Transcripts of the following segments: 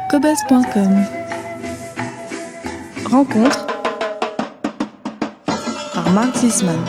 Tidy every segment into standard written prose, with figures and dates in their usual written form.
Cobuzz.com. Rencontre par Marc Zisman.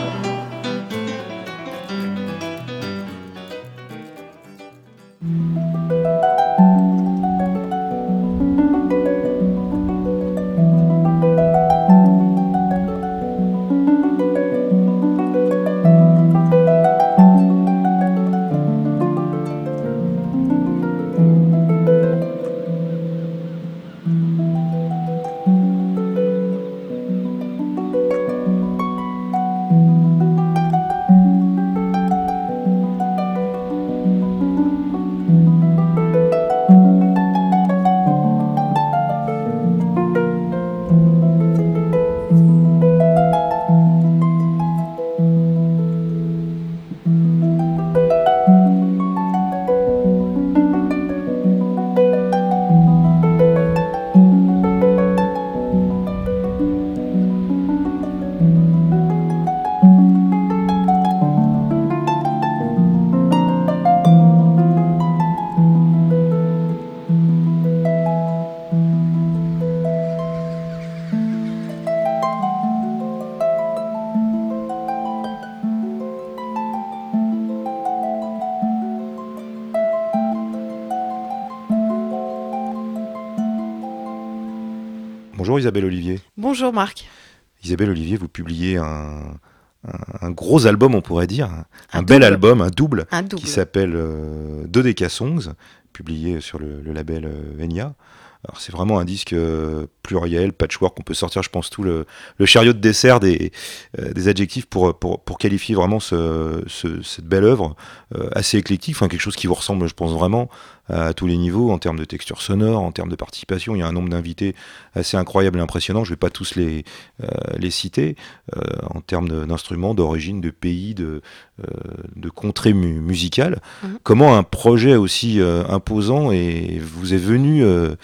Bonjour Isabelle Olivier. Bonjour Marc. Isabelle Olivier, vous publiez un gros album, on pourrait dire, un double. bel album, un double, Un double. qui s'appelle Dodeka Songs, publié sur le label Enya. Alors c'est vraiment un disque pluriel, patchwork, on peut sortir, je pense, tout le chariot de dessert des adjectifs pour qualifier vraiment cette belle œuvre assez éclectique, enfin quelque chose qui vous ressemble, je pense, vraiment à tous les niveaux, en termes de texture sonore, en termes de participation. Il y a un nombre d'invités assez incroyable et impressionnant, je ne vais pas tous les citer, en termes d'instruments, d'origine, de pays, de contrées musicales. Comment un projet aussi imposant vous est venu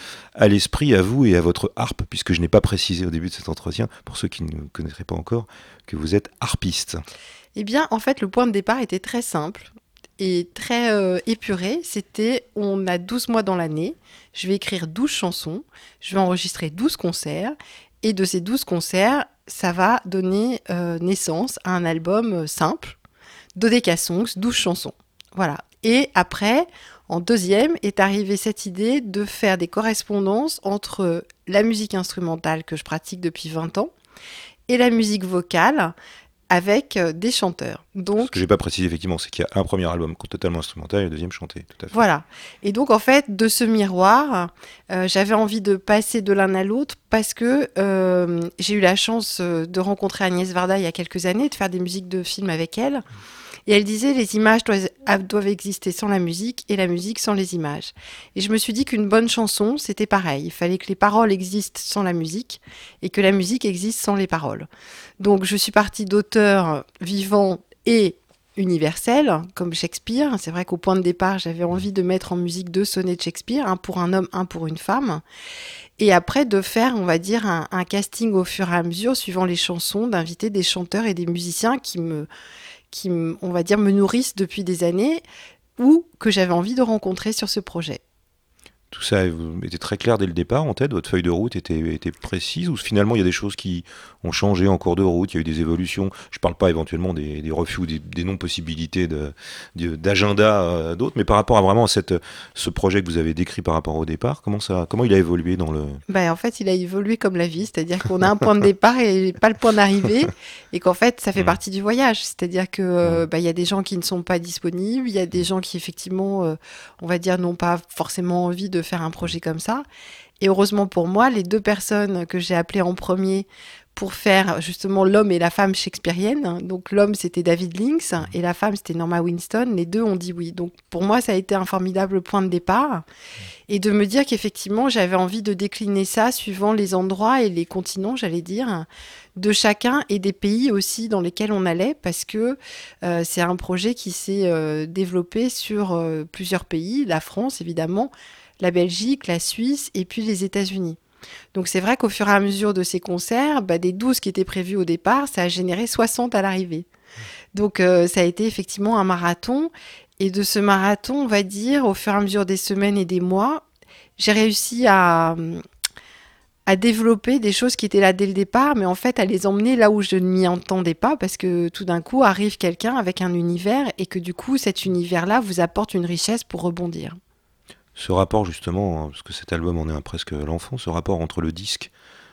à l'esprit, à vous et à votre harpe, puisque je n'ai pas précisé au début de cet entretien, pour ceux qui ne connaîtraient pas encore, que vous êtes harpiste. Eh bien, en fait, le point de départ était très simple et très épuré. C'était, on a 12 mois dans l'année, je vais écrire 12 chansons, je vais enregistrer 12 concerts, et de ces 12 concerts, ça va donner naissance à un album simple, Dodeka Songs, 12 chansons. Voilà. Et après, en deuxième, est arrivée cette idée de faire des correspondances entre la musique instrumentale que je pratique depuis 20 ans et la musique vocale avec des chanteurs. Donc, Ce que je n'ai pas précisé, effectivement, c'est qu'il y a un premier album totalement instrumental et le deuxième chanté. Tout à fait. voilà. Et donc, en fait, de ce miroir, j'avais envie de passer de l'un à l'autre parce que j'ai eu la chance de rencontrer Agnès Varda il y a quelques années, de faire des musiques de films avec elle. Et elle disait, les images doivent exister sans la musique et la musique sans les images. Et je me suis dit qu'une bonne chanson, c'était pareil. Il fallait que les paroles existent sans la musique et que la musique existe sans les paroles. Donc, je suis partie d'auteurs vivants et universels, comme Shakespeare. C'est vrai qu'au point de départ, j'avais envie de mettre en musique 2 sonnets de Shakespeare, un pour un homme, un pour une femme. Et après, de faire, on va dire, un casting au fur et à mesure, suivant les chansons, d'inviter des chanteurs et des musiciens qui, on va dire, me nourrissent depuis des années ou que j'avais envie de rencontrer sur ce projet. Tout ça était très clair dès le départ en tête, votre feuille de route était précise, ou finalement il y a des choses qui ont changé en cours de route, il y a eu des évolutions, je ne parle pas éventuellement des refus ou des non-possibilités d'agenda d'autres, mais par rapport à vraiment ce projet que vous avez décrit par rapport au départ, comment il a évolué dans le... En fait, il a évolué comme la vie, c'est-à-dire qu'on a un point de départ et pas le point d'arrivée, et qu'en fait, ça fait partie du voyage, c'est-à-dire que y a des gens qui ne sont pas disponibles, il y a des gens qui effectivement, on va dire, n'ont pas forcément envie de faire un projet comme ça. Et heureusement pour moi, les 2 personnes que j'ai appelées en premier pour faire justement l'homme et la femme shakespearienne, donc l'homme c'était David Lynx et la femme c'était Norma Winston, les 2 ont dit oui. Donc pour moi ça a été un formidable point de départ et de me dire qu'effectivement j'avais envie de décliner ça suivant les endroits et les continents, j'allais dire, de chacun et des pays aussi dans lesquels on allait, parce que c'est un projet qui s'est développé sur plusieurs pays, la France évidemment, la Belgique, la Suisse et puis les États-Unis. Donc c'est vrai qu'au fur et à mesure de ces concerts, des 12 qui étaient prévus au départ, ça a généré 60 à l'arrivée. Donc ça a été effectivement un marathon. Et de ce marathon, on va dire, au fur et à mesure des semaines et des mois, j'ai réussi à développer des choses qui étaient là dès le départ, mais en fait à les emmener là où je ne m'y entendais pas, parce que tout d'un coup arrive quelqu'un avec un univers et que du coup cet univers-là vous apporte une richesse pour rebondir. Ce rapport justement, parce que cet album en est presque l'enfant, ce rapport entre le disque,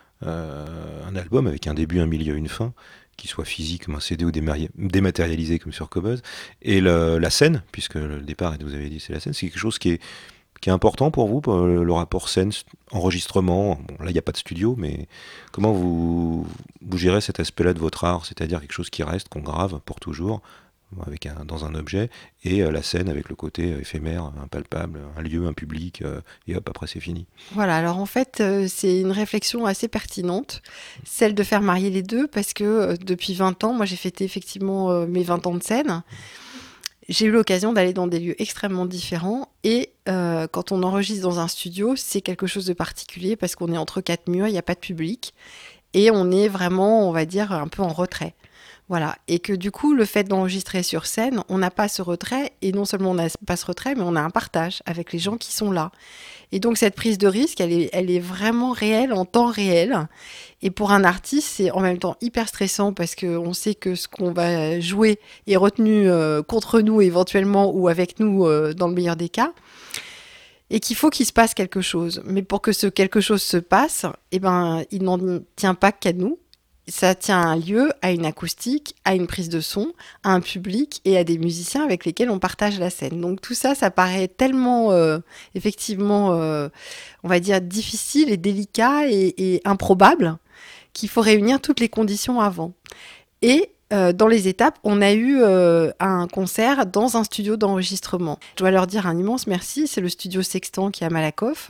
un album avec un début, un milieu, une fin, qui soit physique comme un CD ou dématérialisé comme sur Cobuzz, et la scène, puisque le départ, vous avez dit c'est la scène, c'est quelque chose qui est important pour vous, pour le rapport scène, enregistrement. Bon, là, il n'y a pas de studio, mais comment vous gérez cet aspect-là de votre art, c'est-à-dire quelque chose qui reste, qu'on grave pour toujours, dans un objet, et la scène avec le côté éphémère, impalpable, un lieu, un public, et hop, après c'est fini. Voilà, alors en fait, c'est une réflexion assez pertinente, celle de faire marier les deux, parce que depuis 20 ans, moi j'ai fêté effectivement mes 20 ans de scène. J'ai eu l'occasion d'aller dans des lieux extrêmement différents et quand on enregistre dans un studio, c'est quelque chose de particulier parce qu'on est entre quatre murs, il n'y a pas de public et on est vraiment, on va dire, un peu en retrait. Voilà. Et que du coup, le fait d'enregistrer sur scène, on n'a pas ce retrait et non seulement on n'a pas ce retrait, mais on a un partage avec les gens qui sont là. Et donc cette prise de risque, elle est vraiment réelle en temps réel. Et pour un artiste, c'est en même temps hyper stressant parce qu'on sait que ce qu'on va jouer est retenu contre nous éventuellement ou avec nous dans le meilleur des cas. Et qu'il faut qu'il se passe quelque chose. Mais pour que ce quelque chose se passe, eh ben, il n'en tient pas qu'à nous. Ça tient à un lieu, à une acoustique, à une prise de son, à un public et à des musiciens avec lesquels on partage la scène. Donc tout ça, ça paraît tellement, effectivement, on va dire, difficile et délicat et improbable qu'il faut réunir toutes les conditions avant. Et dans les étapes, on a eu un concert dans un studio d'enregistrement. Je dois leur dire un immense merci, c'est le studio Sextant qui est à Malakoff.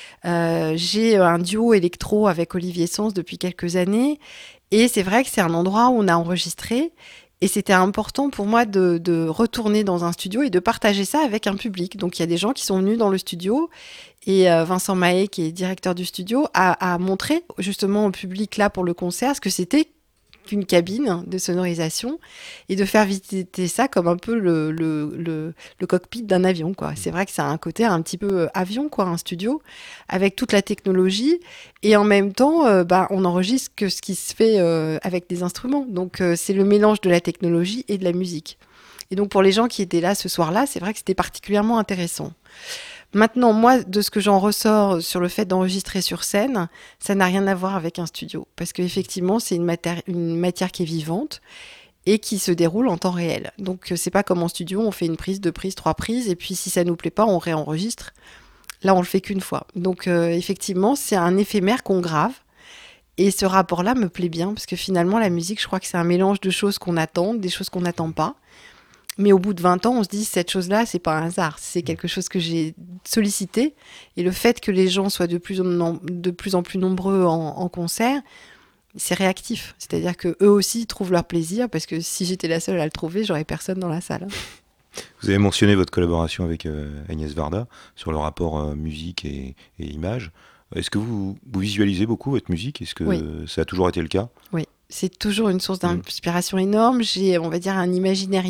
J'ai un duo électro avec Olivier Sens depuis quelques années. Et c'est vrai que c'est un endroit où on a enregistré et c'était important pour moi de retourner dans un studio et de partager ça avec un public. Donc il y a des gens qui sont venus dans le studio et Vincent Mahé, qui est directeur du studio, a montré justement au public là pour le concert ce que c'était qu'une cabine de sonorisation et de faire visiter ça comme un peu le cockpit d'un avion, quoi. C'est vrai que ça a un côté un petit peu avion, quoi, un studio, avec toute la technologie et en même temps, on enregistre que ce qui se fait avec des instruments. Donc, c'est le mélange de la technologie et de la musique. Et donc, pour les gens qui étaient là ce soir-là, c'est vrai que c'était particulièrement intéressant. Maintenant, moi, de ce que j'en ressors sur le fait d'enregistrer sur scène, ça n'a rien à voir avec un studio. Parce qu'effectivement, c'est une matière qui est vivante et qui se déroule en temps réel. Donc, c'est pas comme en studio, on fait une prise, deux prises, trois prises, et puis si ça nous plaît pas, on réenregistre. Là, on le fait qu'une fois. Donc, effectivement, c'est un éphémère qu'on grave. Et ce rapport-là me plaît bien, parce que finalement, la musique, je crois que c'est un mélange de choses qu'on attend, des choses qu'on n'attend pas. Mais au bout de 20 ans, on se dit, cette chose-là, c'est pas un hasard. C'est quelque chose que j'ai sollicité. Et le fait que les gens soient de plus en plus nombreux en concert, c'est réactif. C'est-à-dire qu'eux aussi trouvent leur plaisir, parce que si j'étais la seule à le trouver, j'aurais personne dans la salle. Vous avez mentionné votre collaboration avec Agnès Varda sur le rapport musique et image. Est-ce que vous visualisez beaucoup votre musique ? Est-ce que Oui. ça a toujours été le cas ? Oui, c'est toujours une source d'inspiration énorme. J'ai, on va dire, un imaginaire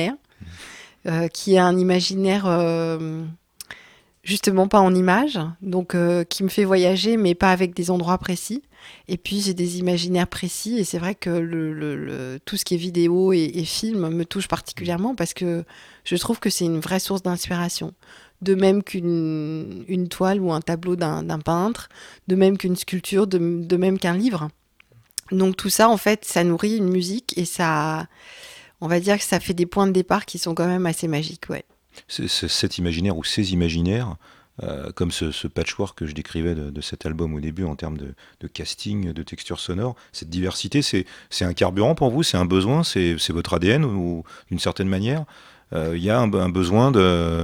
qui est un imaginaire justement pas en images, donc qui me fait voyager, mais pas avec des endroits précis. Et puis j'ai des imaginaires précis, et c'est vrai que tout ce qui est vidéo et film me touche particulièrement parce que je trouve que c'est une vraie source d'inspiration. De même qu'une toile ou un tableau d'un peintre, de même qu'une sculpture, de même qu'un livre. Donc tout ça, en fait, ça nourrit une musique et ça, on va dire que ça fait des points de départ qui sont quand même assez magiques, ouais. Cet imaginaire ou ces imaginaires, comme ce patchwork que je décrivais de cet album au début en termes de casting, de texture sonore, cette diversité, c'est un carburant pour vous, c'est un besoin, c'est votre ADN ou d'une certaine manière. Il y a un besoin de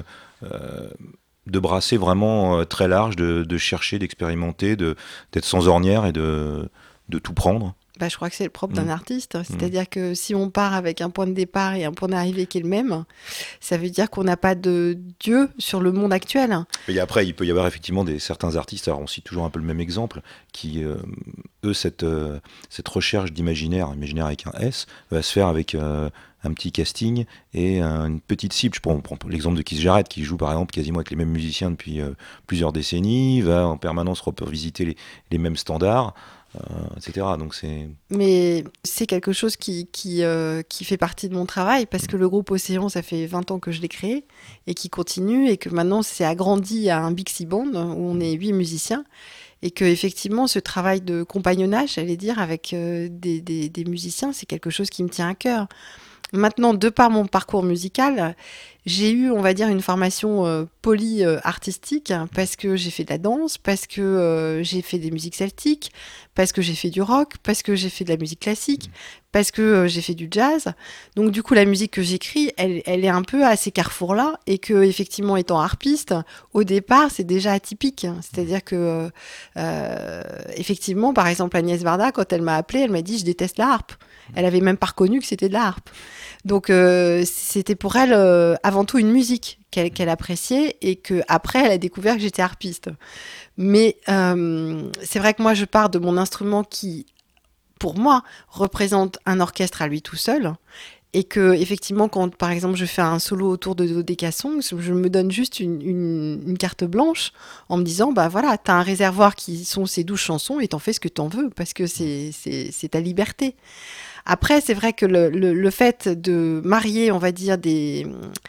brasser vraiment très large, de chercher, d'expérimenter, d'être sans ornière et de tout prendre. Bah, je crois que c'est le propre d'un artiste. C'est-à-dire que si on part avec un point de départ et un point d'arrivée qui est le même, ça veut dire qu'on n'a pas de Dieu sur le monde actuel. Et après, il peut y avoir effectivement certains artistes, alors on cite toujours un peu le même exemple, qui, eux, cette recherche d'imaginaire, imaginaire avec un S, va se faire avec un petit casting et une petite cible. On prend l'exemple de Keith Jarrett, qui joue par exemple quasiment avec les mêmes musiciens depuis plusieurs décennies, va en permanence revisiter les mêmes standards. Etc. Donc Mais c'est quelque chose qui fait partie de mon travail, parce que le groupe Océan, ça fait 20 ans que je l'ai créé et qui continue, et que maintenant c'est agrandi à un Big Sea Band où on est 8 musiciens, et que effectivement ce travail de compagnonnage, j'allais dire, avec des musiciens, c'est quelque chose qui me tient à cœur. Maintenant, de par mon parcours musical, j'ai eu, on va dire, une formation poly-artistique, parce que j'ai fait de la danse, parce que j'ai fait des musiques celtiques, parce que j'ai fait du rock, parce que j'ai fait de la musique classique, parce que j'ai fait du jazz. Donc du coup, la musique que j'écris, elle est un peu à ces carrefours-là, et que, effectivement, étant harpiste, au départ, c'est déjà atypique. C'est-à-dire que, effectivement, par exemple, Agnès Varda, quand elle m'a appelée, elle m'a dit « je déteste la harpe ». Elle avait même pas reconnu que c'était de la harpe. Donc c'était pour elle avant tout une musique qu'elle appréciait, et qu'après elle a découvert que j'étais harpiste. Mais c'est vrai que moi je pars de mon instrument qui, pour moi, représente un orchestre à lui tout seul, et que effectivement quand par exemple je fais un solo autour de Dodeka Songs, je me donne juste une carte blanche en me disant bah voilà, t'as un réservoir qui sont ces 12 chansons et t'en fais ce que t'en veux, parce que c'est ta liberté. Après, c'est vrai que le fait de marier, on va dire, des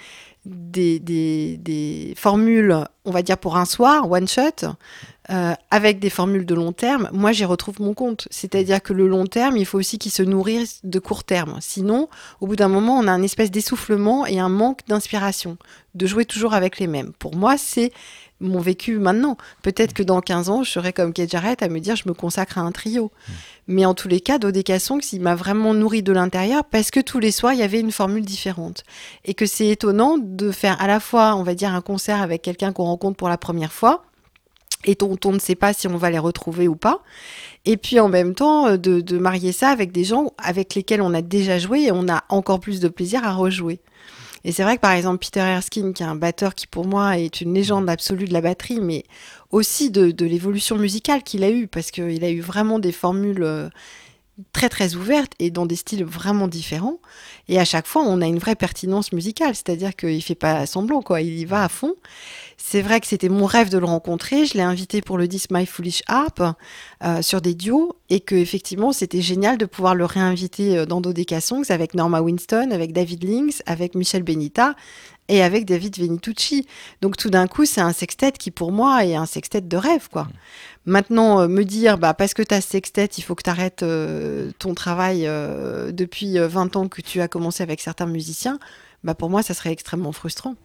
formules, on va dire, pour un soir, one shot, avec des formules de long terme, moi, j'y retrouve mon compte. C'est-à-dire que le long terme, il faut aussi qu'il se nourrisse de court terme. Sinon, au bout d'un moment, on a un espèce d'essoufflement et un manque d'inspiration, de jouer toujours avec les mêmes. Pour moi, c'est mon vécu maintenant. Peut-être que dans 15 ans, je serai comme Keith Jarrett à me dire je me consacre à un trio. Mais en tous les cas, Dodeka Songs, il m'a vraiment nourri de l'intérieur, parce que tous les soirs, il y avait une formule différente. Et que c'est étonnant de faire à la fois, on va dire, un concert avec quelqu'un qu'on rencontre pour la première fois, et dont on ne sait pas si on va les retrouver ou pas. Et puis en même temps, de marier ça avec des gens avec lesquels on a déjà joué, et on a encore plus de plaisir à rejouer. Et c'est vrai que par exemple Peter Erskine, qui est un batteur qui pour moi est une légende absolue de la batterie, mais aussi de l'évolution musicale qu'il a eue, parce qu'il a eu vraiment des formules très très ouvertes et dans des styles vraiment différents. Et à chaque fois, on a une vraie pertinence musicale, c'est-à-dire qu'il fait pas semblant, quoi. Il y va à fond. C'est vrai que c'était mon rêve de le rencontrer. Je l'ai invité pour le disque My Foolish Harp sur des duos, et que effectivement c'était génial de pouvoir le réinviter dans Dodeka Songs avec Norma Winston, avec David Lynx, avec Michel Benita et avec David Venitucci. Donc tout d'un coup, c'est un sextet qui pour moi est un sextet de rêve, quoi. Maintenant, me dire bah parce que tu as ce sextet, il faut que tu arrêtes ton travail depuis 20 ans que tu as commencé avec certains musiciens, bah pour moi ça serait extrêmement frustrant.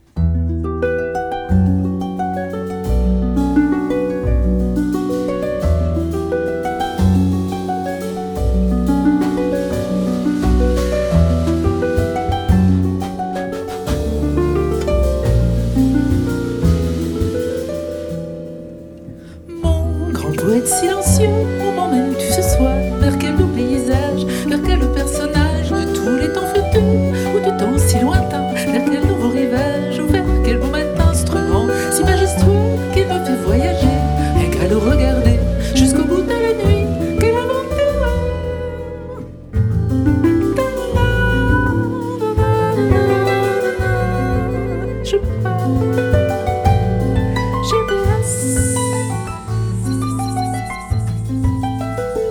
Être silencieux au moment même où tu ce soir, vers quel beau paysage, vers quel personnage de tous les temps futurs ou du temps si lointain, vers quel nouveau rivage ou vers quel beau instrument si majestueux qui me fait voyager, rien qu'à le regarder jusqu'au bout de la nuit. Quelle aventure! Je pars, je passe.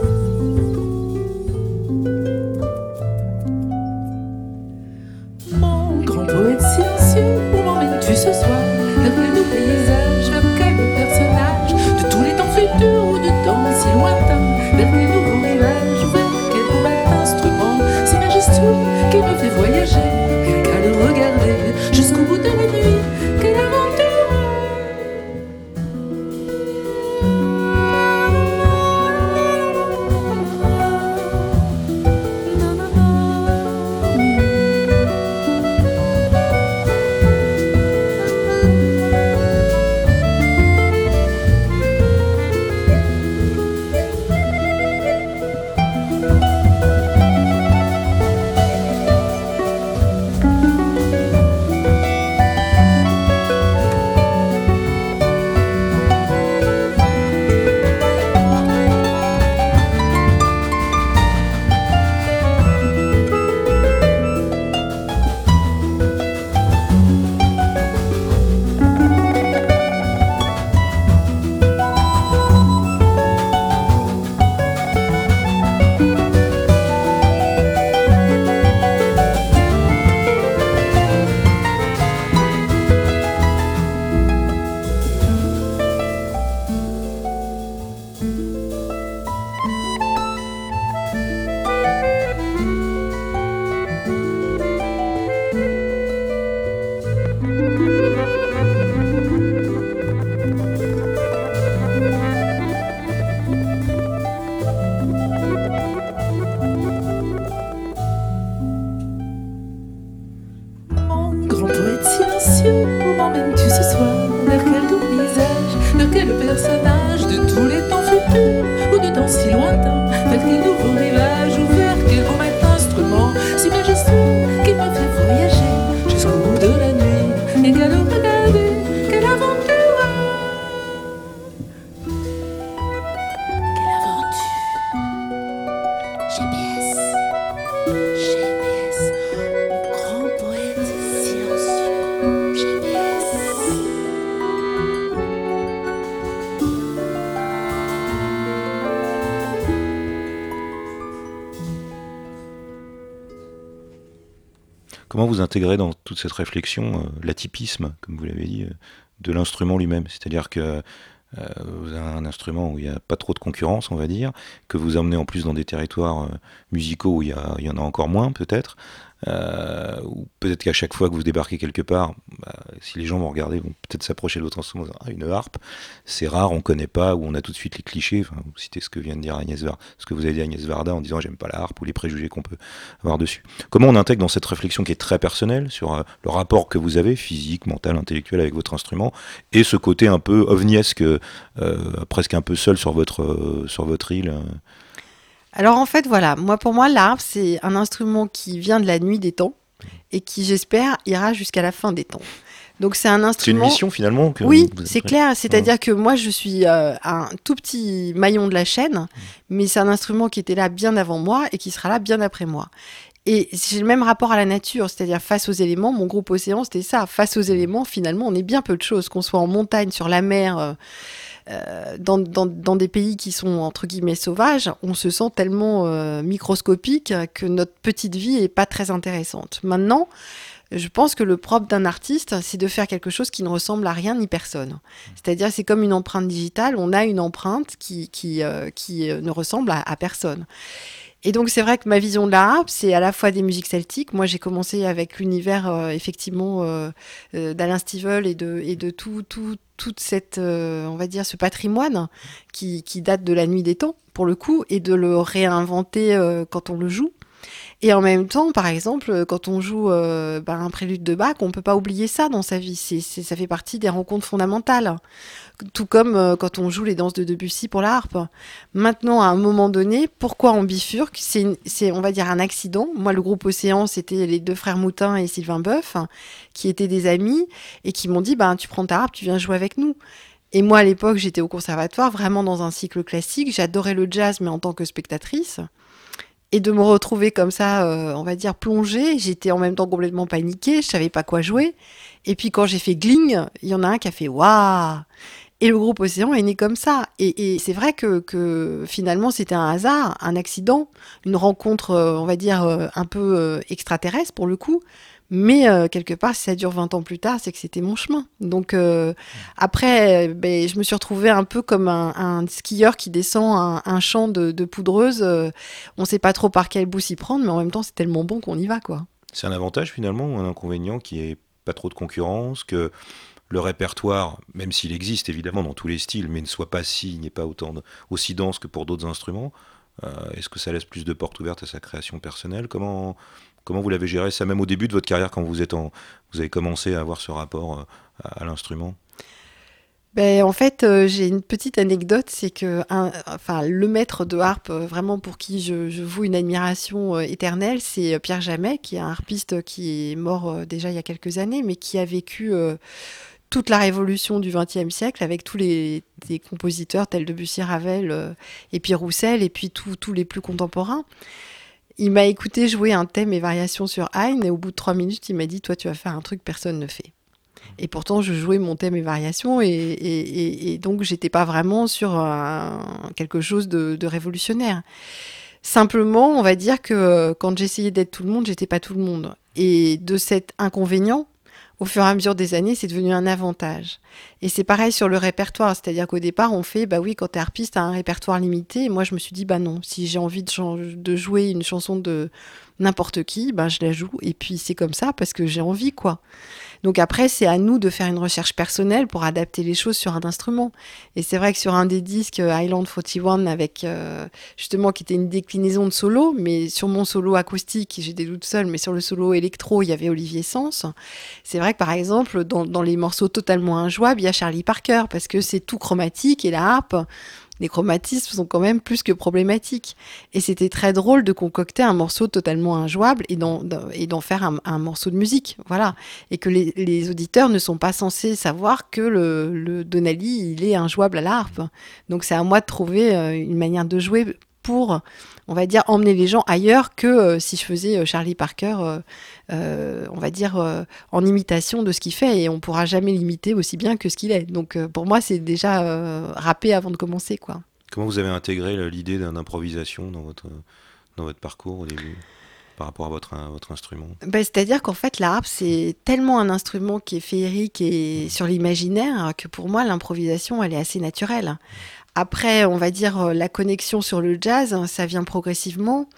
vers quel personnage de tous les temps futurs ou de temps si lointains, vers quel nouveau rivage ou vers quel comète instrument si majestueux qui me fait voyager jusqu'au bout de la nuit. Et quelle regardez, quelle aventure, quelle aventure. GPS, GPS, grand poète silencieux, GPS. Comment vous intégrez dans toute cette réflexion l'atypisme, comme vous l'avez dit, de l'instrument lui-même? C'est-à-dire que vous avez un instrument où il n'y a pas trop de concurrence, on va dire, que vous emmenez en plus dans des territoires musicaux où il y en a encore moins, peut-être. Ou peut-être qu'à chaque fois que vous débarquez quelque part, si les gens vont regarder, vont peut-être s'approcher de votre instrument, une harpe, c'est rare, on connaît pas, ou on a tout de suite les clichés. Enfin, vous citez ce que vient de dire ce que vous avez dit Agnès Varda en disant j'aime pas la harpe, ou les préjugés qu'on peut avoir dessus. Comment on intègre dans cette réflexion qui est très personnelle sur le rapport que vous avez, physique, mental, intellectuel, avec votre instrument, et ce côté un peu ovniesque, presque un peu seul sur votre île? Alors en fait, voilà, pour moi, l'harpe, c'est un instrument qui vient de la nuit des temps et qui, j'espère, ira jusqu'à la fin des temps. Donc c'est un C'est une instrument... mission finalement que Oui, vous c'est avez. clair. C'est-à-dire que moi, je suis un tout petit maillon de la chaîne, mais c'est un instrument qui était là bien avant moi et qui sera là bien après moi. Et j'ai le même rapport à la nature, c'est-à-dire face aux éléments. Mon groupe Océan, c'était ça. Face aux éléments, finalement, on est bien peu de choses. Qu'on soit en montagne, sur la mer, dans des pays qui sont, entre guillemets, sauvages, on se sent tellement microscopique que notre petite vie est pas très intéressante. Maintenant, je pense que le propre d'un artiste, c'est de faire quelque chose qui ne ressemble à rien ni personne. C'est-à-dire, c'est comme une empreinte digitale. On a une empreinte qui ne ressemble à personne. Et donc, c'est vrai que ma vision de la harpe, c'est à la fois des musiques celtiques. Moi, j'ai commencé avec l'univers, effectivement, d'Alain Stivell et de toute cette, on va dire, ce patrimoine qui date de la nuit des temps, pour le coup, et de le réinventer quand on le joue. Et en même temps, par exemple, quand on joue un prélude de Bach, on peut pas oublier ça dans sa vie. Ça fait partie des rencontres fondamentales. Tout comme quand on joue les danses de Debussy pour la harpe. Maintenant, à un moment donné, pourquoi on bifurque ? C'est, on va dire, un accident. Moi, le groupe Océan, c'était les deux frères Moutin et Sylvain Boeuf, qui étaient des amis et qui m'ont dit, tu prends ta harpe, tu viens jouer avec nous. Et moi, à l'époque, j'étais au conservatoire, vraiment dans un cycle classique. J'adorais le jazz, mais en tant que spectatrice. Et de me retrouver comme ça, on va dire, plongée, j'étais en même temps complètement paniquée, je savais pas quoi jouer. Et puis quand j'ai fait gling, il y en a un qui a fait waouh. Et le groupe Océan est né comme ça. Et c'est vrai que finalement, c'était un hasard, un accident, une rencontre, on va dire, un peu extraterrestre pour le coup. Mais quelque part, si ça dure 20 ans plus tard, c'est que c'était mon chemin. Donc après, je me suis retrouvée un peu comme un skieur qui descend un champ de poudreuse. On ne sait pas trop par quel bout s'y prendre, mais en même temps, c'est tellement bon qu'on y va, quoi. C'est un avantage finalement ou un inconvénient qu'il n'y ait pas trop de concurrence, que le répertoire, même s'il existe évidemment dans tous les styles, mais n'est pas aussi dense que pour d'autres instruments. Est-ce que ça laisse plus de portes ouvertes à sa création personnelle? Comment vous l'avez géré ça, même au début de votre carrière, quand vous avez commencé à avoir ce rapport à l'instrument? En fait, j'ai une petite anecdote, c'est que le maître de harpe, vraiment pour qui je voue une admiration éternelle, c'est Pierre Jamet, qui est un harpiste qui est mort déjà il y a quelques années, mais qui a vécu toute la révolution du XXe siècle avec tous des compositeurs tels Debussy, Ravel, et puis Roussel, et puis tous les plus contemporains. Il m'a écouté jouer un thème et variation sur Haydn, et au bout de 3 minutes, il m'a dit « Toi, tu vas faire un truc que personne ne fait ». Et pourtant, je jouais mon thème et variation, et donc, j'étais pas vraiment sur quelque chose de révolutionnaire. Simplement, on va dire que quand j'essayais d'être tout le monde, j'étais pas tout le monde. Et de cet inconvénient, au fur et à mesure des années, c'est devenu un avantage. Et c'est pareil sur le répertoire, c'est-à-dire qu'au départ, on fait, quand t'es harpiste, t'as un répertoire limité. Et moi, je me suis dit, non, si j'ai envie de jouer une chanson de n'importe qui, je la joue. Et puis, c'est comme ça parce que j'ai envie, quoi. Donc après, c'est à nous de faire une recherche personnelle pour adapter les choses sur un instrument. Et c'est vrai que sur un des disques Island 41 avec justement qui était une déclinaison de solo, mais sur mon solo acoustique, j'étais toute seule, mais sur le solo électro, il y avait Olivier Sens. C'est vrai que par exemple, dans les morceaux totalement injouables, il y a Charlie Parker parce que c'est tout chromatique et la harpe. Les chromatismes sont quand même plus que problématiques. Et c'était très drôle de concocter un morceau totalement injouable et d'en faire un morceau de musique. Voilà. Et que les auditeurs ne sont pas censés savoir que le Donnelly, il est injouable à la harpe. Donc c'est à moi de trouver une manière de jouer pour, on va dire, emmener les gens ailleurs que si je faisais Charlie Parker, on va dire, en imitation de ce qu'il fait. Et on ne pourra jamais l'imiter aussi bien que ce qu'il est. Donc pour moi, c'est déjà râpé avant de commencer, quoi. Comment vous avez intégré l'idée d'improvisation dans votre parcours au début par rapport à votre instrument? C'est-à-dire qu'en fait, la harpe, c'est tellement un instrument qui est féerique et sur l'imaginaire que pour moi, l'improvisation, elle est assez naturelle. Après, on va dire, la connexion sur le jazz, ça vient progressivement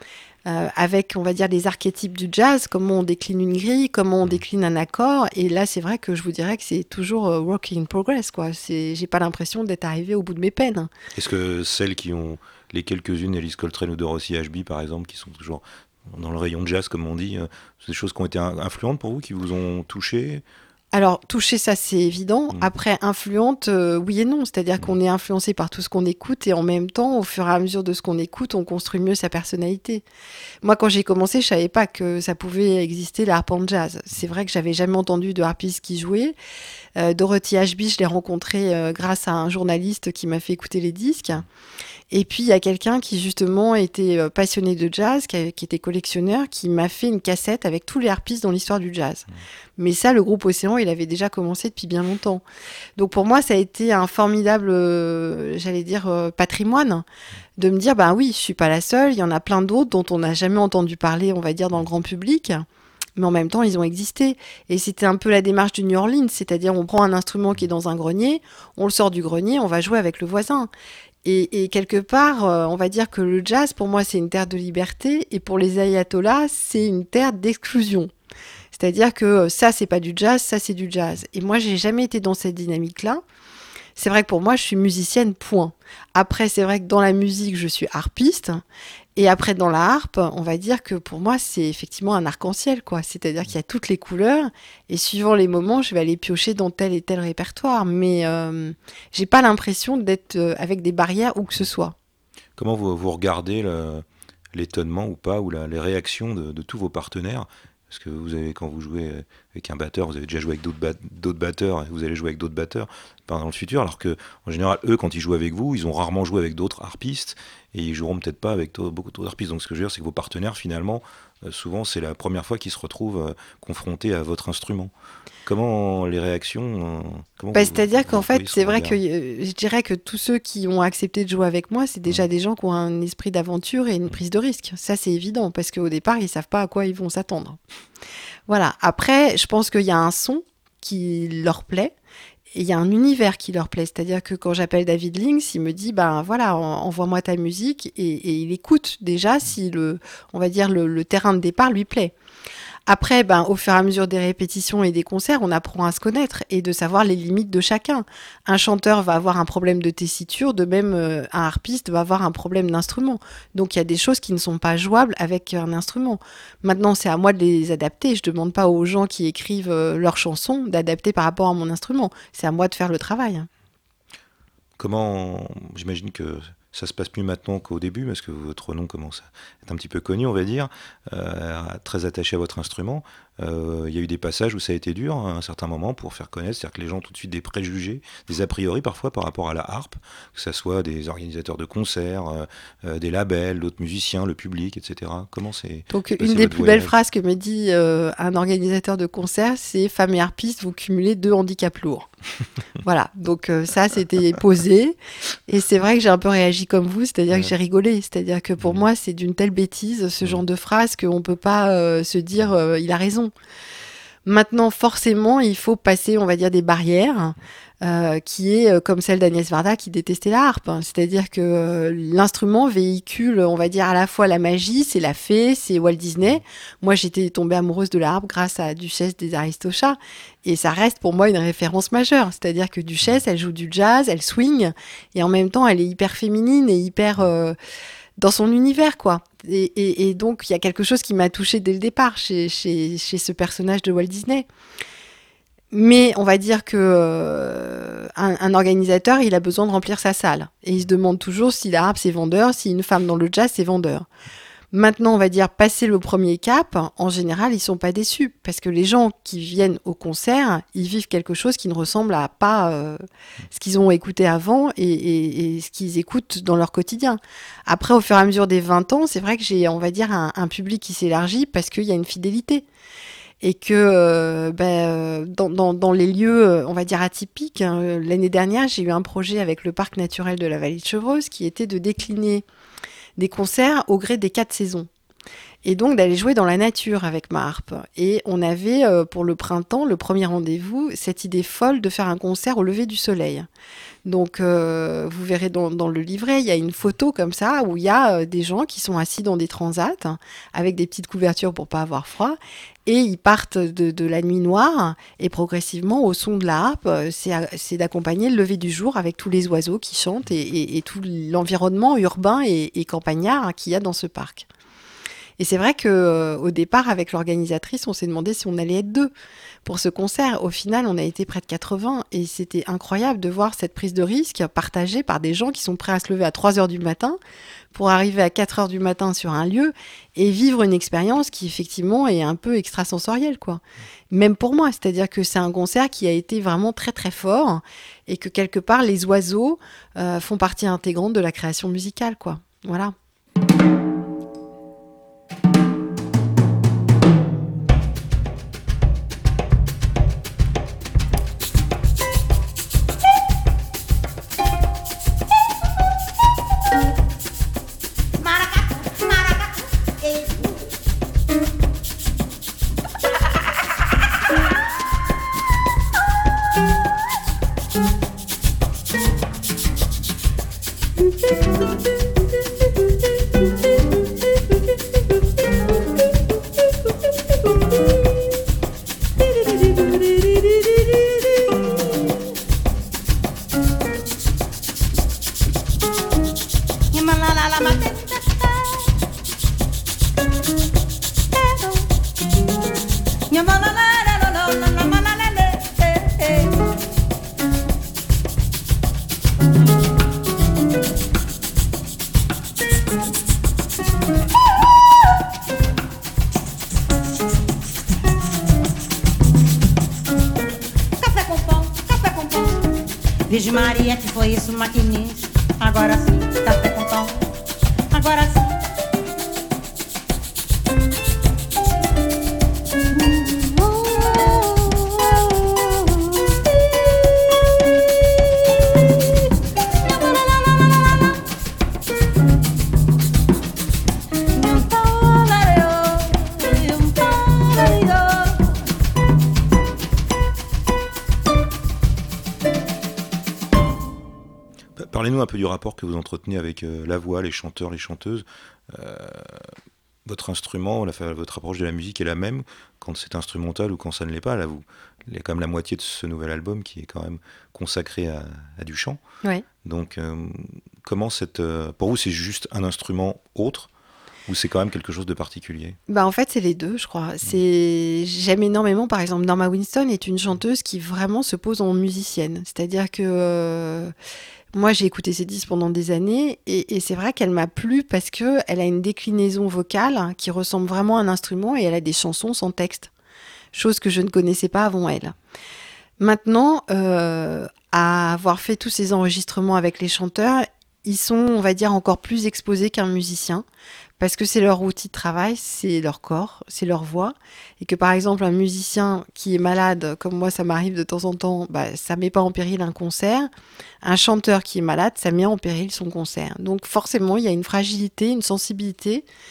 avec, on va dire, les archétypes du jazz, comment on décline une grille, comment on décline un accord. Et là, c'est vrai que je vous dirais que c'est toujours work in progress, quoi. J'ai pas l'impression d'être arrivée au bout de mes peines. Est-ce que celles qui ont les quelques-unes, Ellis Coltrane ou Dorothy Ashby, par exemple, qui sont toujours dans le rayon jazz, comme on dit, c'est des choses qui ont été influentes pour vous, qui vous ont touché? Alors, toucher ça, c'est évident. Après, influente, oui et non. C'est-à-dire qu'on est influencé par tout ce qu'on écoute et en même temps, au fur et à mesure de ce qu'on écoute, on construit mieux sa personnalité. Moi, quand j'ai commencé, je savais pas que ça pouvait exister la harpe en jazz. C'est vrai que j'avais jamais entendu de harpiste qui jouait. Dorothy Ashby, je l'ai rencontrée grâce à un journaliste qui m'a fait écouter les disques. Et puis, il y a quelqu'un qui, justement, était passionné de jazz, qui était collectionneur, qui m'a fait une cassette avec tous les harpistes dans l'histoire du jazz. Mais ça, le groupe Océan, il avait déjà commencé depuis bien longtemps. Donc, pour moi, ça a été un formidable, j'allais dire, patrimoine, de me dire, bah oui, je suis pas la seule, il y en a plein d'autres dont on n'a jamais entendu parler, on va dire, dans le grand public. Mais en même temps, ils ont existé. Et c'était un peu la démarche du New Orleans, c'est-à-dire on prend un instrument qui est dans un grenier, on le sort du grenier, on va jouer avec le voisin. Et quelque part, on va dire que le jazz, pour moi, c'est une terre de liberté, et pour les ayatollahs, c'est une terre d'exclusion. C'est-à-dire que ça, c'est pas du jazz, ça, c'est du jazz. Et moi, j'ai jamais été dans cette dynamique-là. C'est vrai que pour moi, je suis musicienne, point. Après, c'est vrai que dans la musique, je suis harpiste. Et après, dans la harpe, on va dire que pour moi, c'est effectivement un arc-en-ciel, quoi. C'est-à-dire qu'il y a toutes les couleurs. Et suivant les moments, je vais aller piocher dans tel et tel répertoire. Mais j'ai pas l'impression d'être avec des barrières où que ce soit. Comment vous regardez l'étonnement ou pas, ou les réactions de tous vos partenaires? Parce que quand vous jouez avec un batteur, vous avez déjà joué avec d'autres batteurs, et vous allez jouer avec d'autres batteurs dans le futur, alors que en général, eux, quand ils jouent avec vous, ils ont rarement joué avec d'autres harpistes, et ils joueront peut-être pas avec beaucoup d'autres harpistes. Donc ce que je veux dire, c'est que vos partenaires, finalement, souvent, c'est la première fois qu'ils se retrouvent confrontés à votre instrument. Comment les réactions c'est-à-dire qu'en fait, c'est vrai que je dirais que tous ceux qui ont accepté de jouer avec moi, c'est déjà des gens qui ont un esprit d'aventure et une prise de risque. Ça, c'est évident, parce qu'au départ, ils savent pas à quoi ils vont s'attendre. Voilà. Après, je pense qu'il y a un son qui leur plaît. Et il y a un univers qui leur plaît, c'est-à-dire que quand j'appelle David Links, il me dit, ben voilà, envoie-moi ta musique, et il écoute déjà si on va dire le terrain de départ lui plaît. Après, au fur et à mesure des répétitions et des concerts, on apprend à se connaître et de savoir les limites de chacun. Un chanteur va avoir un problème de tessiture, de même un harpiste va avoir un problème d'instrument. Donc il y a des choses qui ne sont pas jouables avec un instrument. Maintenant, c'est à moi de les adapter. Je ne demande pas aux gens qui écrivent leurs chansons d'adapter par rapport à mon instrument. C'est à moi de faire le travail. J'imagine que ça se passe mieux maintenant qu'au début, parce que votre nom commence à être un petit peu connu, on va dire, très attaché à votre instrument. Il y a eu des passages où ça a été dur à un certain moment pour faire connaître, c'est-à-dire que les gens ont tout de suite des préjugés, des a priori parfois par rapport à la harpe, que ce soit des organisateurs de concerts, des labels, d'autres musiciens, le public, etc. Comment c'est Donc une des plus belles phrases que me dit un organisateur de concert, c'est « Femmes et harpistes, vous cumulez 2 handicaps lourds ». Voilà, donc ça c'était posé, et c'est vrai que j'ai un peu réagi comme vous, c'est-à-dire que j'ai rigolé, c'est-à-dire que pour moi c'est d'une telle bêtise ce genre de phrase qu'on peut pas se dire il a raison. Maintenant, forcément, il faut passer, on va dire, des barrières, qui est comme celle d'Agnès Varda qui détestait la harpe. C'est-à-dire que l'instrument véhicule, on va dire, à la fois la magie, c'est la fée, c'est Walt Disney. Moi, j'étais tombée amoureuse de la harpe grâce à Duchesse des Aristochats. Et ça reste pour moi une référence majeure. C'est-à-dire que Duchesse, elle joue du jazz, elle swing, et en même temps, elle est hyper féminine et hyper... dans son univers, quoi. Et donc, il y a quelque chose qui m'a touchée dès le départ chez ce personnage de Walt Disney. Mais on va dire que un organisateur, il a besoin de remplir sa salle. Et il se demande toujours si la harpe, c'est vendeur, si une femme dans le jazz, c'est vendeur. Maintenant, on va dire, passer le premier cap, en général, ils sont pas déçus. Parce que les gens qui viennent au concert, ils vivent quelque chose qui ne ressemble à pas ce qu'ils ont écouté avant et ce qu'ils écoutent dans leur quotidien. Après, au fur et à mesure des 20 ans, c'est vrai que j'ai, on va dire, un public qui s'élargit parce qu'il y a une fidélité. Et que dans les lieux, on va dire, atypiques, l'année dernière, j'ai eu un projet avec le parc naturel de la Vallée de Chevreuse qui était de décliner des concerts au gré des 4 saisons. Et donc d'aller jouer dans la nature avec ma harpe. Et on avait, pour le printemps, le premier rendez-vous, cette idée folle de faire un concert au lever du soleil. Donc vous verrez dans le livret, il y a une photo comme ça où il y a des gens qui sont assis dans des transats avec des petites couvertures pour pas avoir froid. Et ils partent de la nuit noire et progressivement, au son de la harpe, c'est d'accompagner le lever du jour avec tous les oiseaux qui chantent et tout l'environnement urbain et campagnard qu'il y a dans ce parc. Et c'est vrai qu'au départ, avec l'organisatrice, on s'est demandé si on allait être 2 pour ce concert. Au final, on a été près de 80 et c'était incroyable de voir cette prise de risque partagée par des gens qui sont prêts à se lever à 3 heures du matin pour arriver à 4 heures du matin sur un lieu et vivre une expérience qui, effectivement, est un peu extrasensorielle, quoi. Même pour moi, c'est-à-dire que c'est un concert qui a été vraiment très, très fort et que, quelque part, les oiseaux font partie intégrante de la création musicale, quoi. Voilà. Virgem Maria, que foi isso, maquinista? Agora sim, café com pão. Agora sim. Parlez-nous un peu du rapport que vous entretenez avec la voix, les chanteurs, les chanteuses. Votre instrument, votre approche de la musique est la même quand c'est instrumental ou quand ça ne l'est pas. Là, il y a quand même la moitié de ce nouvel album qui est quand même consacré à du chant. Ouais. Donc, comment pour vous, c'est juste un instrument autre ou c'est quand même quelque chose de particulier ? En fait, c'est les deux, je crois. J'aime énormément, par exemple, Norma Winston est une chanteuse qui vraiment se pose en musicienne. C'est-à-dire que moi, j'ai écouté ses disques pendant des années et c'est vrai qu'elle m'a plu parce qu'elle a une déclinaison vocale qui ressemble vraiment à un instrument et elle a des chansons sans texte, chose que je ne connaissais pas avant elle. Maintenant, à avoir fait tous ces enregistrements avec les chanteurs, ils sont, on va dire, encore plus exposés qu'un musicien parce que c'est leur outil de travail, c'est leur corps, c'est leur voix. Et que par exemple, un musicien qui est malade, comme moi ça m'arrive de temps en temps, ça met pas en péril un concert. Un chanteur qui est malade, ça met en péril son concert. Donc forcément, il y a une fragilité, une sensibilité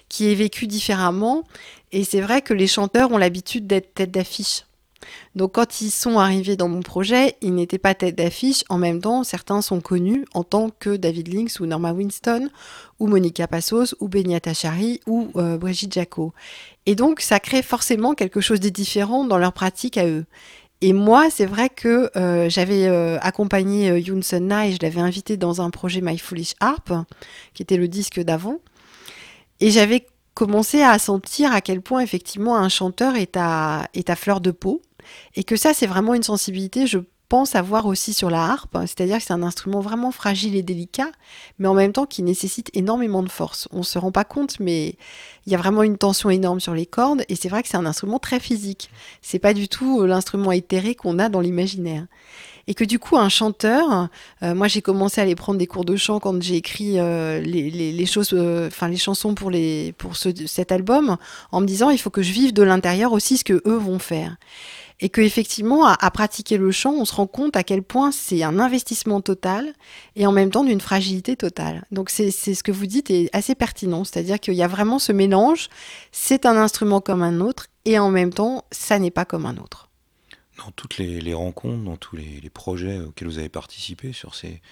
qui est vécu différemment. Et c'est vrai que les chanteurs ont l'habitude d'être tête d'affiche. Donc quand ils sont arrivés dans mon projet, ils n'étaient pas tête d'affiche. En même temps, certains sont connus en tant que David Lynx ou Norma Winston, ou Monica Passos, ou Benyata Chari, ou Brigitte Jacot. Et donc ça crée forcément quelque chose de différent dans leur pratique à eux. Et moi, c'est vrai que j'avais accompagné Yoon Sun-na et je l'avais invité dans un projet My Foolish Harp, qui était le disque d'avant. Et j'avais commencé à sentir à quel point effectivement un chanteur est à fleur de peau. Et que ça, c'est vraiment une sensibilité, je pense, à voir aussi sur la harpe. C'est-à-dire que c'est un instrument vraiment fragile et délicat, mais en même temps qui nécessite énormément de force. On ne se rend pas compte, mais il y a vraiment une tension énorme sur les cordes. Et c'est vrai que c'est un instrument très physique. C'est pas du tout l'instrument éthéré qu'on a dans l'imaginaire. Et que du coup, un chanteur, moi j'ai commencé à aller prendre des cours de chant quand j'ai écrit les chansons pour cet album, en me disant il faut que je vive de l'intérieur aussi ce que eux vont faire. Et qu'effectivement, à pratiquer le chant, on se rend compte à quel point c'est un investissement total et en même temps d'une fragilité totale. Donc c'est ce que vous dites est assez pertinent, c'est-à-dire qu'il y a vraiment ce mélange, c'est un instrument comme un autre et en même temps, ça n'est pas comme un autre. Dans toutes les rencontres, dans tous les projets auxquels vous avez participé sur ces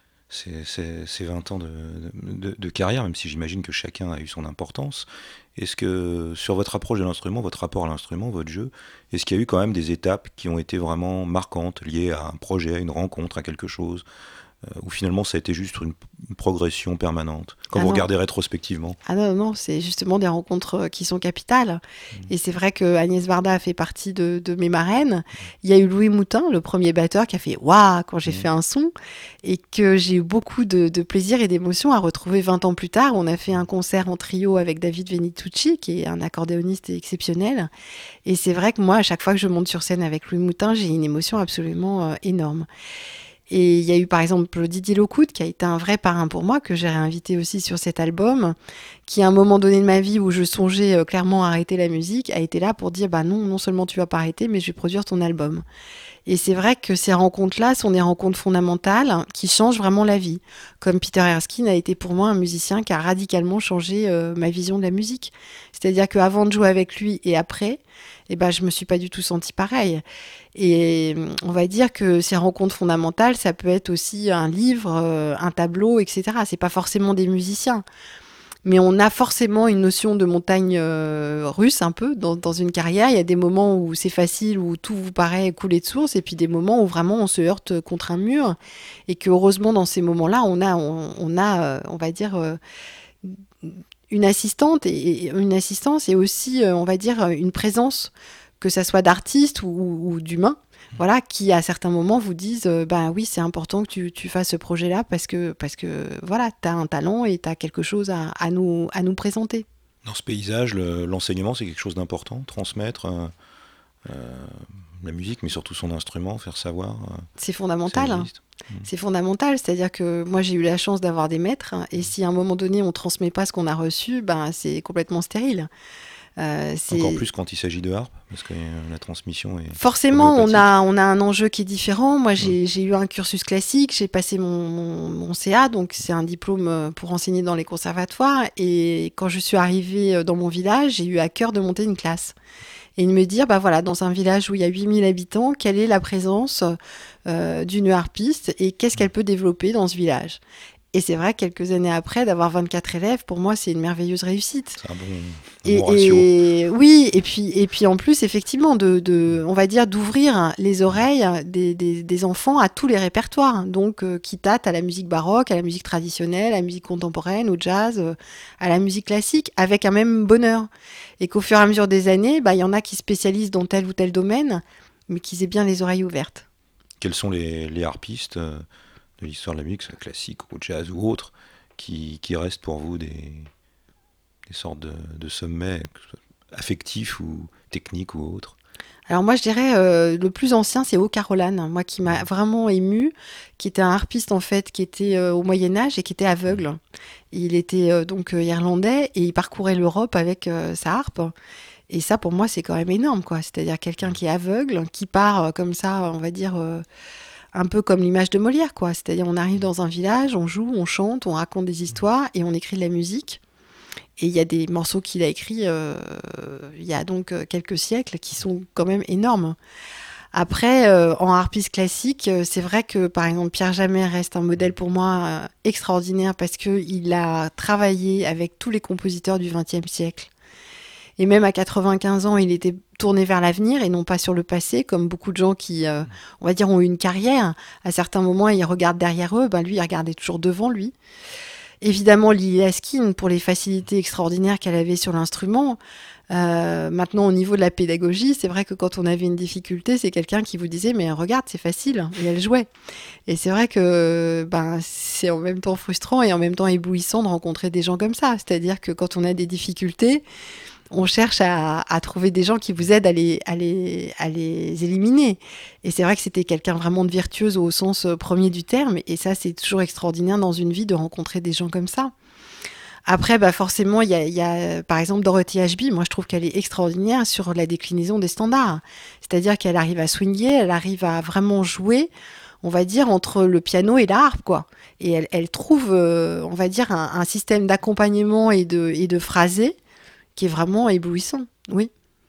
20 ans de carrière, même si j'imagine que chacun a eu son importance, est-ce que sur votre approche de l'instrument, votre rapport à l'instrument, votre jeu, est-ce qu'il y a eu quand même des étapes qui ont été vraiment marquantes, liées à un projet, à une rencontre, à quelque chose, ou finalement ça a été juste une progression permanente, quand vous regardez rétrospectivement? Ah non, c'est justement des rencontres qui sont capitales. Et c'est vrai que Agnès Varda a fait partie de mes marraines. Il y a eu Louis Moutin, le premier batteur, qui a fait « Waouh !» quand j'ai fait un son, et que j'ai eu beaucoup de plaisir et d'émotion à retrouver 20 ans plus tard. On a fait un concert en trio avec David Venitucci, qui est un accordéoniste exceptionnel. Et c'est vrai que moi, à chaque fois que je monte sur scène avec Louis Moutin, j'ai une émotion absolument énorme. Et il y a eu par exemple Didier Lockwood qui a été un vrai parrain pour moi, que j'ai réinvité aussi sur cet album, qui à un moment donné de ma vie où je songeais clairement à arrêter la musique, a été là pour dire bah non seulement tu vas pas arrêter, mais je vais produire ton album. Et c'est vrai que ces rencontres-là sont des rencontres fondamentales qui changent vraiment la vie. Comme Peter Erskine a été pour moi un musicien qui a radicalement changé ma vision de la musique. C'est-à-dire qu'avant de jouer avec lui et après, je me suis pas du tout sentie pareil. Et on va dire que ces rencontres fondamentales, ça peut être aussi un livre, un tableau, etc. C'est pas forcément des musiciens. Mais on a forcément une notion de montagne russe un peu dans une carrière. Il y a des moments où c'est facile, où tout vous paraît couler de source, et puis des moments où vraiment on se heurte contre un mur. Et que heureusement dans ces moments-là, on a on va dire une assistante et une assistance et aussi on va dire une présence, que ça soit d'artistes ou d'humains. Voilà, qui à certains moments vous disent oui, c'est important que tu fasses ce projet-là parce que voilà, tu as un talent et tu as quelque chose à nous présenter. Dans ce paysage, l'enseignement, c'est quelque chose d'important, transmettre la musique, mais surtout son instrument, faire savoir. C'est fondamental. C'est fondamental, c'est-à-dire que moi j'ai eu la chance d'avoir des maîtres, et si à un moment donné on ne transmet pas ce qu'on a reçu, c'est complètement stérile. Encore plus quand il s'agit de harpe, parce que la transmission est... Forcément, on a un enjeu qui est différent. Moi, j'ai eu un cursus classique, j'ai passé mon CA, donc c'est un diplôme pour enseigner dans les conservatoires. Et quand je suis arrivée dans mon village, j'ai eu à cœur de monter une classe. Et de me dire, dans un village où il y a 8000 habitants, quelle est la présence d'une harpiste et qu'est-ce qu'elle peut développer dans ce village ? Et c'est vrai, quelques années après, d'avoir 24 élèves, pour moi, c'est une merveilleuse réussite. C'est un bon ratio. Oui, et puis en plus, effectivement, on va dire, d'ouvrir les oreilles des enfants à tous les répertoires. Donc, qui tâtent à la musique baroque, à la musique traditionnelle, à la musique contemporaine, au jazz, à la musique classique, avec un même bonheur. Et qu'au fur et à mesure des années, il y en a qui spécialisent dans tel ou tel domaine, mais qu'ils aient bien les oreilles ouvertes. Quels sont les harpistes de l'histoire de la musique, classique ou jazz ou autre, qui restent pour vous des sortes de sommets affectifs ou techniques ou autres? Alors moi je dirais le plus ancien c'est O'Carolan, moi qui m'a vraiment émue, qui était un harpiste en fait qui était au Moyen-Âge et qui était aveugle. Il était donc irlandais et il parcourait l'Europe avec sa harpe. Et ça pour moi c'est quand même énorme quoi, c'est-à-dire quelqu'un qui est aveugle, qui part comme ça, on va dire un peu comme l'image de Molière, quoi. C'est-à-dire, on arrive dans un village, on joue, on chante, on raconte des histoires et on écrit de la musique. Et il y a des morceaux qu'il a écrits il y a donc quelques siècles qui sont quand même énormes. Après, en harpiste classique, c'est vrai que par exemple Pierre Jamet reste un modèle pour moi extraordinaire parce qu'il a travaillé avec tous les compositeurs du XXe siècle. Et même à 95 ans, il était tourné vers l'avenir et non pas sur le passé, comme beaucoup de gens qui, on va dire, ont eu une carrière. À certains moments, ils regardent derrière eux, lui, il regardait toujours devant lui. Évidemment, Lily Laskin, pour les facilités extraordinaires qu'elle avait sur l'instrument. Maintenant, au niveau de la pédagogie, c'est vrai que quand on avait une difficulté, c'est quelqu'un qui vous disait « mais regarde, c'est facile », et elle jouait. Et c'est vrai que c'est en même temps frustrant et en même temps éblouissant de rencontrer des gens comme ça. C'est-à-dire que quand on a des difficultés, on cherche à trouver des gens qui vous aident à les éliminer. Et c'est vrai que c'était quelqu'un vraiment de virtuose au sens premier du terme. Et ça, c'est toujours extraordinaire dans une vie de rencontrer des gens comme ça. Après, forcément, il y a par exemple Dorothy Ashby. Moi, je trouve qu'elle est extraordinaire sur la déclinaison des standards. C'est-à-dire qu'elle arrive à swinguer, elle arrive à vraiment jouer, on va dire, entre le piano et la harpe, quoi. Et elle trouve, on va dire, un système d'accompagnement et de phrasé qui est vraiment éblouissant, oui.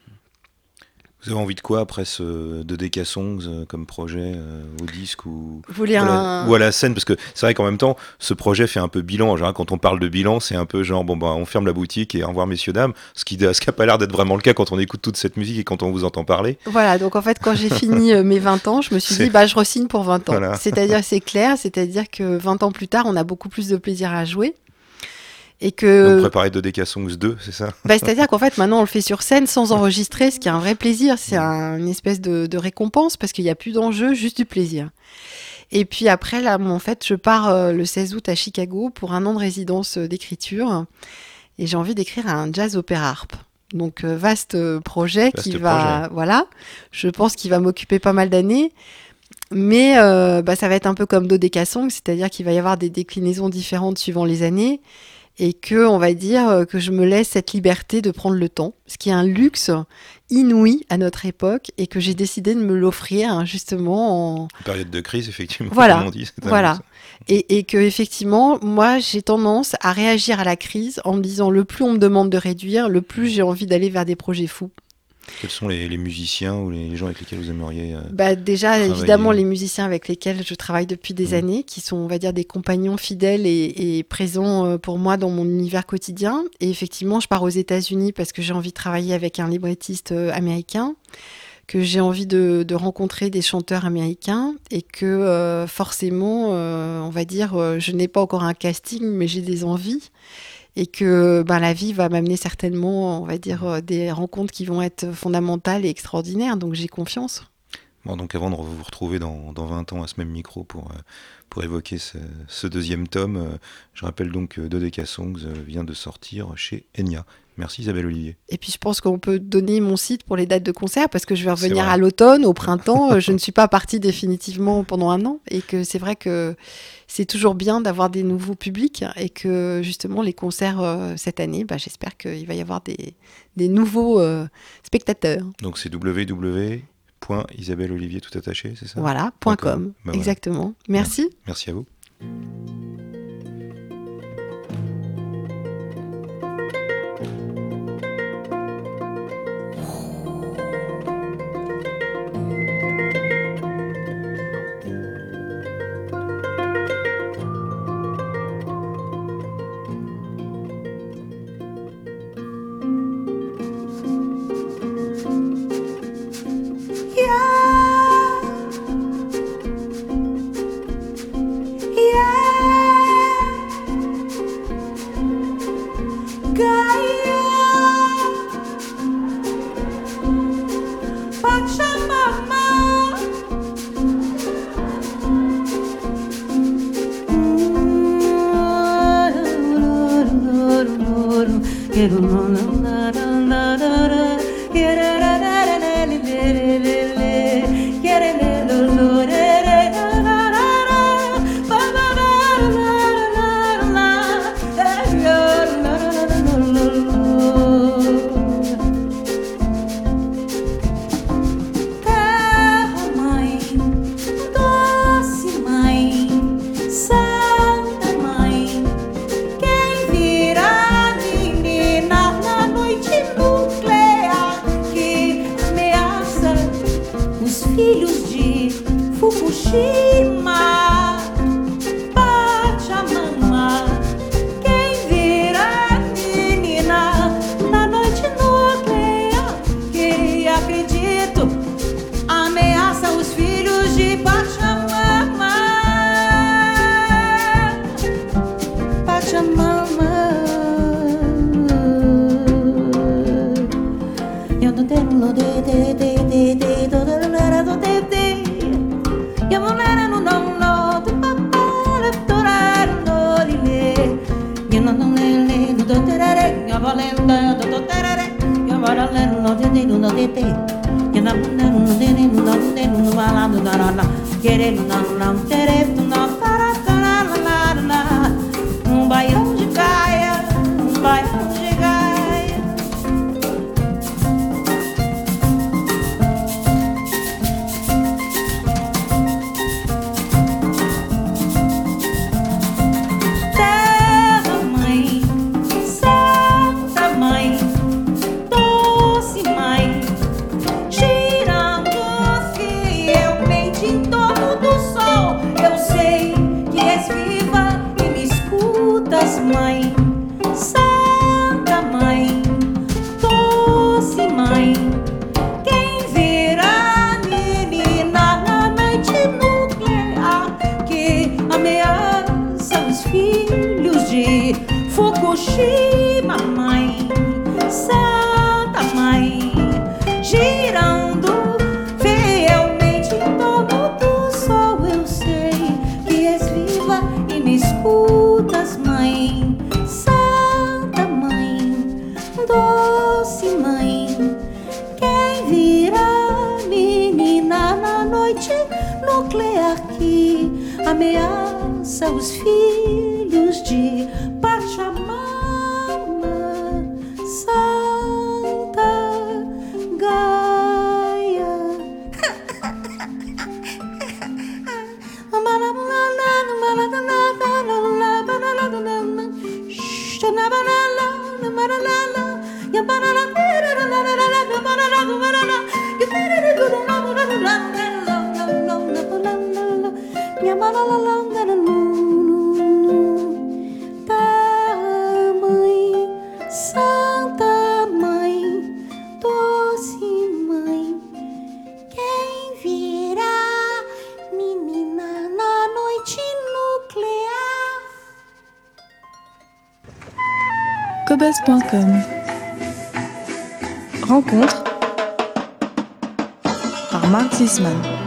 Vous avez envie de quoi après ce 2DK Songs comme projet au disque ou à la scène? Parce que c'est vrai qu'en même temps, ce projet fait un peu bilan. En général, quand on parle de bilan, c'est un peu genre, on ferme la boutique et au revoir messieurs, dames. Ce qui n'a pas l'air d'être vraiment le cas quand on écoute toute cette musique et quand on vous entend parler. Voilà, donc en fait, quand j'ai fini mes 20 ans, je me suis dit, je re-signe pour 20 ans. Voilà. C'est-à-dire, c'est clair, c'est-à-dire que 20 ans plus tard, on a beaucoup plus de plaisir à jouer. Et que... Donc préparer 2DK Songs 2, c'est ça? C'est-à-dire qu'en fait, maintenant, on le fait sur scène sans enregistrer, ce qui est un vrai plaisir. C'est une espèce de récompense parce qu'il n'y a plus d'enjeu, juste du plaisir. Et puis après, là, en fait, je pars le 16 août à Chicago pour 1 an de résidence d'écriture. Et j'ai envie d'écrire un jazz opéra harpe. Donc, vaste projet qui va... Voilà, je pense qu'il va m'occuper pas mal d'années. Mais ça va être un peu comme 2DK Songs, c'est-à-dire qu'il va y avoir des déclinaisons différentes suivant les années. Et que, on va dire, que je me laisse cette liberté de prendre le temps, ce qui est un luxe inouï à notre époque et que j'ai décidé de me l'offrir justement en période de crise, effectivement. Voilà, comme on dit, voilà. Et que effectivement, moi, j'ai tendance à réagir à la crise en me disant le plus on me demande de réduire, le plus j'ai envie d'aller vers des projets fous. Quels sont les musiciens ou les gens avec lesquels vous aimeriez déjà, travailler? Évidemment, les musiciens avec lesquels je travaille depuis des années, qui sont, on va dire, des compagnons fidèles et présents pour moi dans mon univers quotidien. Et effectivement, je pars aux États-Unis parce que j'ai envie de travailler avec un librettiste américain, que j'ai envie de rencontrer des chanteurs américains et que forcément, on va dire, je n'ai pas encore un casting, mais j'ai des envies. Et que la vie va m'amener certainement, on va dire, des rencontres qui vont être fondamentales et extraordinaires. Donc j'ai confiance. Bon, donc avant de vous retrouver dans 20 ans à ce même micro pour évoquer ce deuxième tome, je rappelle donc que 2DK Songs vient de sortir chez Enya. Merci Isabelle Olivier. Et puis je pense qu'on peut donner mon site pour les dates de concert parce que je vais revenir à l'automne, au printemps. Je ne suis pas partie définitivement pendant 1 an et que c'est vrai que c'est toujours bien d'avoir des nouveaux publics et que justement les concerts cette année, j'espère qu'il va y avoir des nouveaux spectateurs. Donc c'est www.isabelleolivier tout attaché, c'est ça? Voilà, .com, exactement. Voilà. Merci. Merci à vous. Quem virá de mim? Um baião de gaia, um baião de gaia. Terra mãe, santa mãe, doce mãe, girando fielmente em torno do sol. Eu sei que és viva e me escutas, mãe. Santa mãe, doce mãe, quem verá menina na noite nuclear que ameaça os filhos de Fukushima, mãe. Santa mãe, girando fielmente em torno do sol. Eu sei que és viva e me escutas, mãe. Santa mãe, doce mãe, quem virá menina na noite nuclear que ameaça os filhos de Pachamama. Santa Gaia. Mãe, Santa Mãe, doce mãe, quem virá menina na noite nuclear? Cobuzz.com. Rencontre par Mark Zisman.